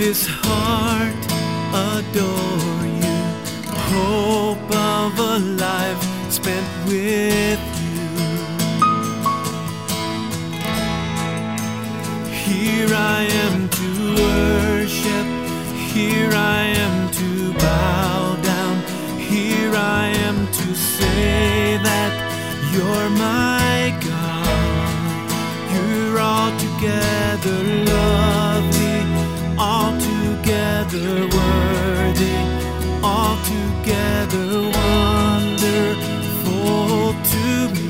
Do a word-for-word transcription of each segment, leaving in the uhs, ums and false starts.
this heart adore you, hope of a life spent with you. Here I am to worship, here I am to bow down, here I am to say that you're my God. You're altogether lovely, altogether worthy, altogether wonderful to me.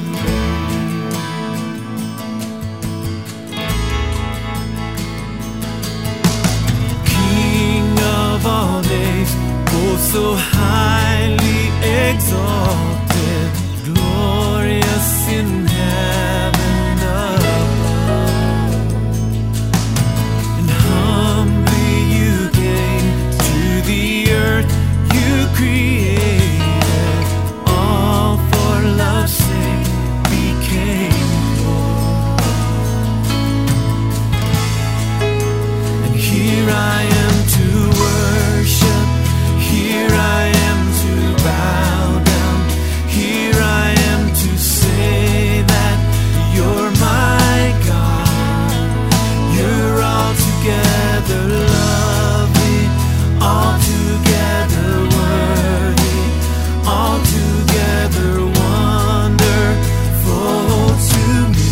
King of all days, oh so highly exalted, glorious in heaven above, and humbly you came to the earth you created, all for love's sake became poor. And here I am to worship, here I am to bow down, here I am to say that you're my God. You're altogether lovely, altogether worthy, altogether wonderful to me.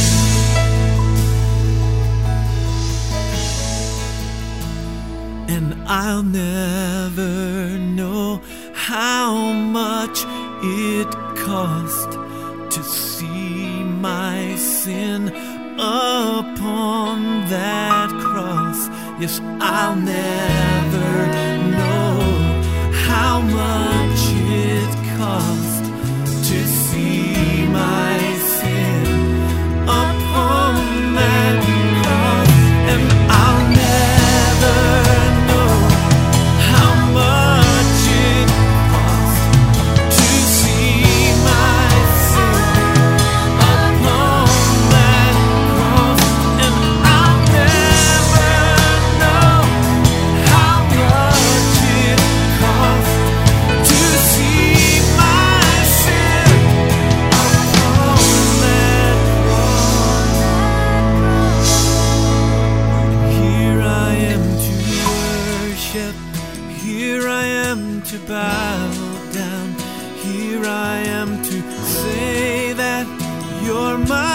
And I'll never know how much it cost to see my sin upon that cross. Yes, I'll never know how much it cost to see my sin upon that cross. And I'll never know how much it cost to see my sin upon that cross. And I'll never know how much it cost to see my sin upon that cross. Here I am to worship, here I am to bow down, here I am to say that you're my